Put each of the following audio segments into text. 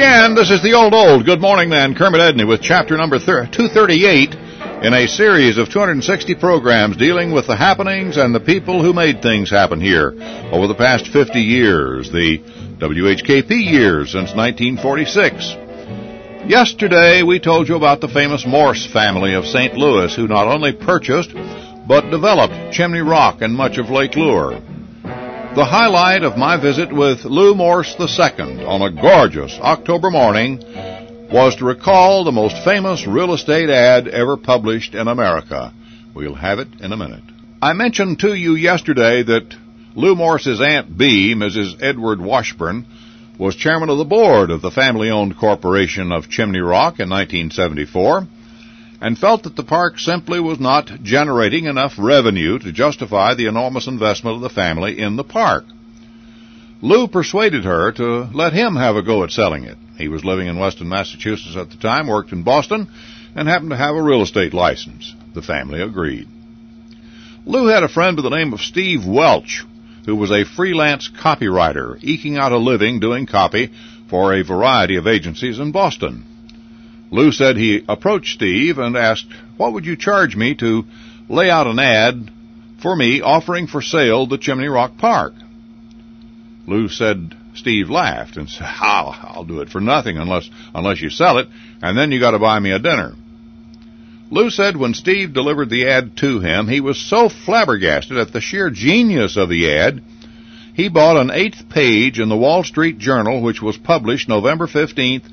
again. This is the old. Good morning, then. Kermit Edney with chapter number 238 in a series of 260 programs dealing with the happenings and the people who made things happen here over the past 50 years, the WHKP years since 1946. Yesterday, we told you about the famous Morse family of St. Louis, who not only purchased but developed Chimney Rock and much of Lake Lure. The highlight of my visit with Lou Morse II on a gorgeous October morning was to recall the most famous real estate ad ever published in America. We'll have it in a minute. I mentioned to you yesterday that Lou Morse's Aunt Bee, Mrs. Edward Washburn, was chairman of the board of the family-owned corporation of Chimney Rock in 1974, and felt that the park simply was not generating enough revenue to justify the enormous investment of the family in the park. Lou persuaded her to let him have a go at selling it. He was living in Weston, Massachusetts at the time, worked in Boston, and happened to have a real estate license. The family agreed. Lou had a friend by the name of Steve Welch, who was a freelance copywriter, eking out a living doing copy for a variety of agencies in Boston. Lou said he approached Steve and asked, "What would you charge me to lay out an ad for me offering for sale the Chimney Rock Park?" Lou said Steve laughed and said, I'll do it for nothing unless you sell it, and then you got to buy me a dinner." Lou said when Steve delivered the ad to him, he was so flabbergasted at the sheer genius of the ad, he bought an 8th page in the Wall Street Journal, which was published November 15th,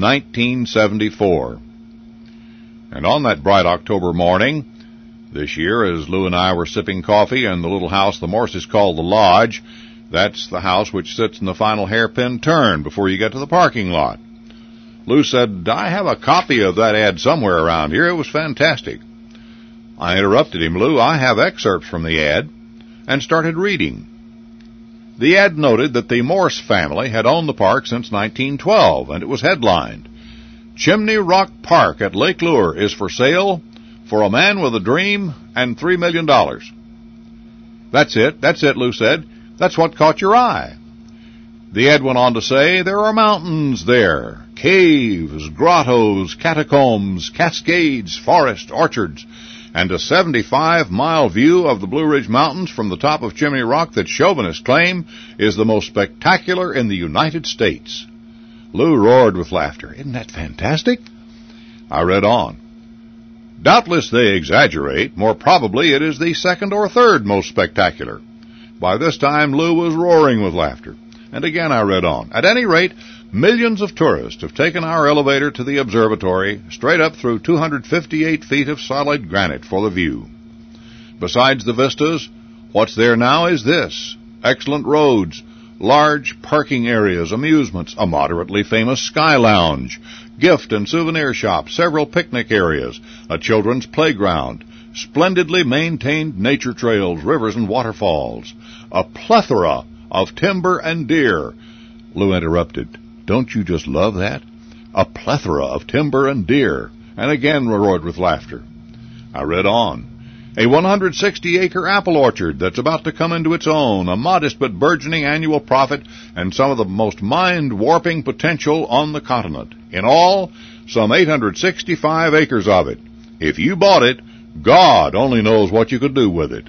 1974. And on that bright October morning this year, as Lou and I were sipping coffee in the little house the Morses called the Lodge, that's the house which sits in the final hairpin turn before you get to the parking lot, Lou said, "I have a copy of that ad somewhere around here. It was fantastic." I interrupted him. "Lou, I have excerpts from the ad," and started reading. The ad noted that the Morse family had owned the park since 1912, and it was headlined, "Chimney Rock Park at Lake Lure is for sale for a man with a dream and $3 million. That's it, Lou said. "That's what caught your eye." The ad went on to say, "There are mountains there, caves, grottos, catacombs, cascades, forest, orchards, and a 75-mile view of the Blue Ridge Mountains from the top of Chimney Rock that chauvinists claim is the most spectacular in the United States." Lou roared with laughter. "Isn't that fantastic?" I read on. "Doubtless they exaggerate. More probably it is the second or third most spectacular." By this time, Lou was roaring with laughter. And again I read on. "At any rate, millions of tourists have taken our elevator to the observatory, straight up through 258 feet of solid granite for the view. Besides the vistas, what's there now is this: excellent roads, large parking areas, amusements, a moderately famous sky lounge, gift and souvenir shops, several picnic areas, a children's playground, splendidly maintained nature trails, rivers and waterfalls, a plethora of timber and deer." Lou interrupted. "Don't you just love that? A plethora of timber and deer." And again roared with laughter. I read on. "A 160-acre apple orchard that's about to come into its own, a modest but burgeoning annual profit, and some of the most mind-warping potential on the continent. In all, some 865 acres of it. If you bought it, God only knows what you could do with it."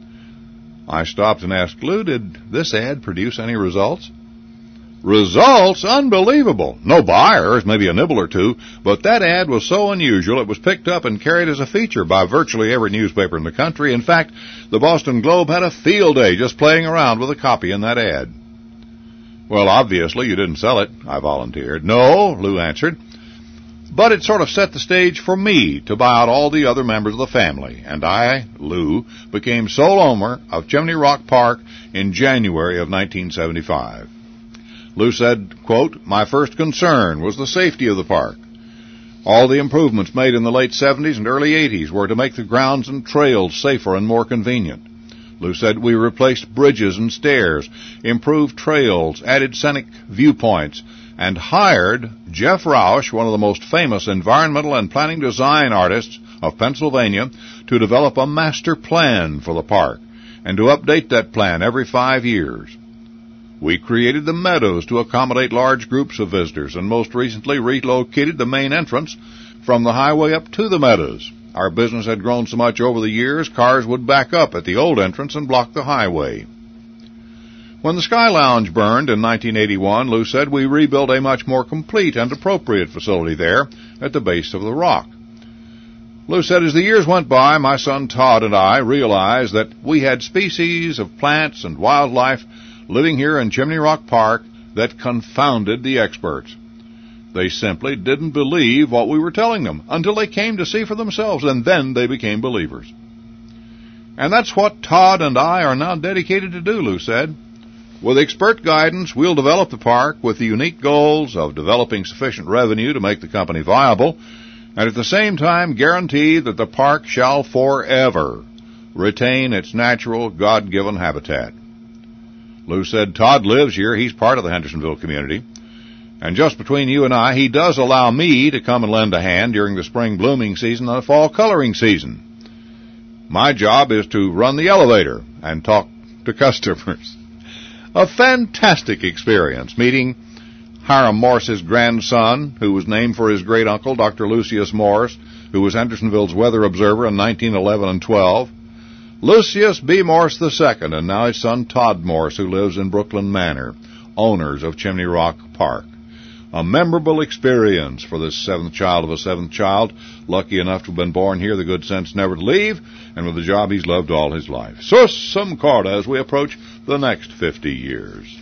I stopped and asked, "Lou, did this ad produce any results?" "Results? Unbelievable. No buyers, maybe a nibble or two, but that ad was so unusual it was picked up and carried as a feature by virtually every newspaper in the country. In fact, the Boston Globe had a field day just playing around with a copy in that ad." "Well, obviously you didn't sell it," I volunteered. "No," Lou answered, "but it sort of set the stage for me to buy out all the other members of the family, and I, Lou, became sole owner of Chimney Rock Park in January of 1975. Lou said, quote, "My first concern was the safety of the park. All the improvements made in the late 70s and early 80s were to make the grounds and trails safer and more convenient. Lou said we replaced bridges and stairs, improved trails, added scenic viewpoints, and hired Jeff Rausch, one of the most famous environmental and planning design artists of Pennsylvania, to develop a master plan for the park and to update that plan every 5 years. We created the meadows to accommodate large groups of visitors, and most recently relocated the main entrance from the highway up to the meadows. Our business had grown so much over the years, cars would back up at the old entrance and block the highway. When the Sky Lounge burned in 1981, Lou said we rebuilt a much more complete and appropriate facility there at the base of the rock. Lou said as the years went by, my son Todd and I realized that we had species of plants and wildlife living here in Chimney Rock Park that confounded the experts. They simply didn't believe what we were telling them until they came to see for themselves, and then they became believers. And that's what Todd and I are now dedicated to do, Lou said. With expert guidance, we'll develop the park with the unique goals of developing sufficient revenue to make the company viable, and at the same time guarantee that the park shall forever retain its natural, God-given habitat. Lou said Todd lives here. He's part of the Hendersonville community. And just between you and I, he does allow me to come and lend a hand during the spring blooming season and the fall coloring season. My job is to run the elevator and talk to customers. A fantastic experience meeting Hiram Morse's grandson, who was named for his great-uncle, Dr. Lucius Morse, who was Hendersonville's weather observer in 1911 and 12. Lucius B. Morse II, and now his son Todd Morse, who lives in Brooklyn Manor, owners of Chimney Rock Park. A memorable experience for this seventh child of a seventh child, lucky enough to have been born here, the good sense never to leave, and with a job he's loved all his life. Sus sem corda as we approach the next 50 years.